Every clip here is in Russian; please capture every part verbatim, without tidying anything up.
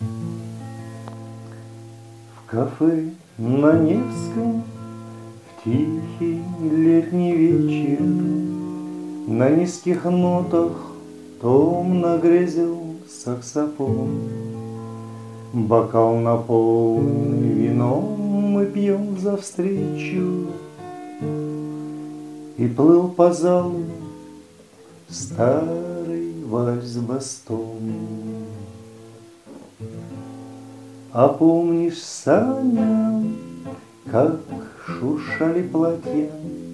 В кафе на Невском в тихий летний вечер на низких нотах томно грезил саксофон. Бокал наполненный вином мы пьем за встречу, и плыл по залу старый вальс-бастон. А помнишь, Саня, как шуршали платья,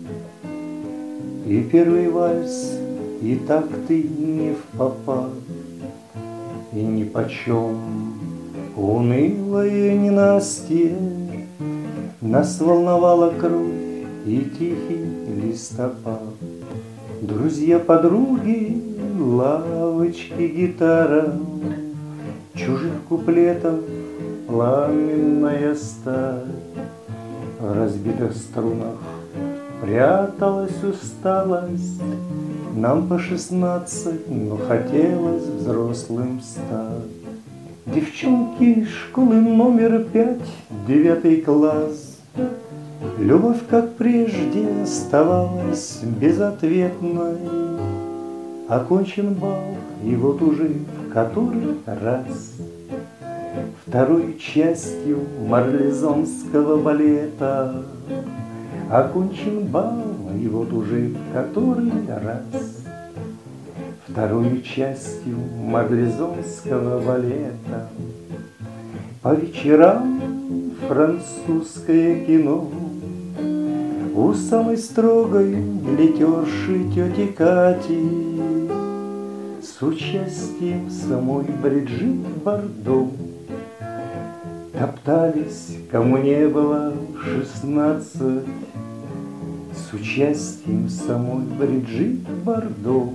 и первый вальс, и так ты не впопад, и нипочем унылое ненастье нас волновала кровь и тихий листопад. Друзья, подруги, лавочки, гитара, чужих куплетов пламенная сталь. В разбитых струнах пряталась усталость. Нам по шестнадцать, но хотелось взрослым стать. Девчонки школы номер пять, девятый класс. Любовь, как прежде, оставалась безответной. Окончен бал, и вот уже в который раз второй частью марлезонского балета. Окончен бал, и вот уже в который раз второй частью марлезонского балета. По вечерам французское кино у самой строгой билетерши тети Кати с участием самой Бриджит Бардо. Топтались, кому не было шестнадцать, с участием самой Бриджит Бардо.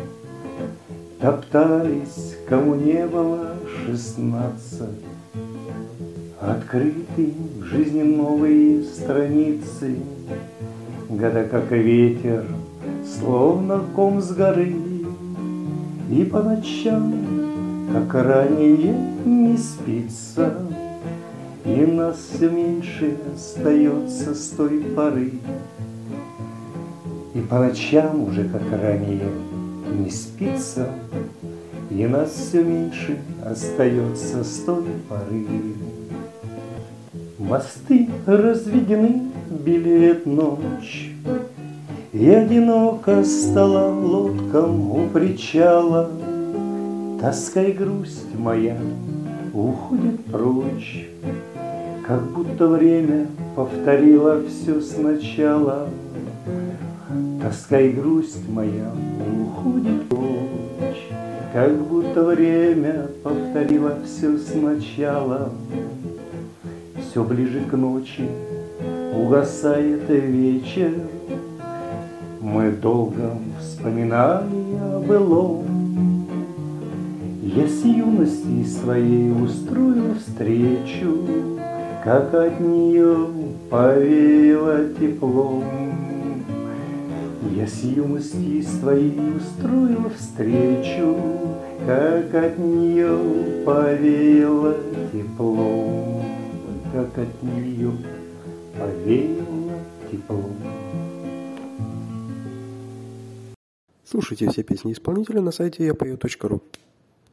Топтались, кому не было шестнадцать. Открыты в жизни новые страницы, года как ветер, словно ком с горы. И по ночам, как ранее, не спится, и нас все меньше остается с той поры. И по ночам уже, как ранее, не спится, и нас все меньше остается с той поры. Мосты разведены, белеет ночь, и одиноко стала лодкам у причала. Тоска и грусть моя уходит прочь, как будто время повторило все сначала. Тоска и грусть моя уходит прочь, как будто время повторило все сначала. Все ближе к ночи угасает вечер, мы долго вспоминали о былом. Я с юности своей устроил встречу, как от нее повеяло теплом. Я с юности своей устроил встречу, как от нее повеяло теплом, как от нее повеяло теплом. Слушайте все песни исполнителя на сайте я пою точка ру.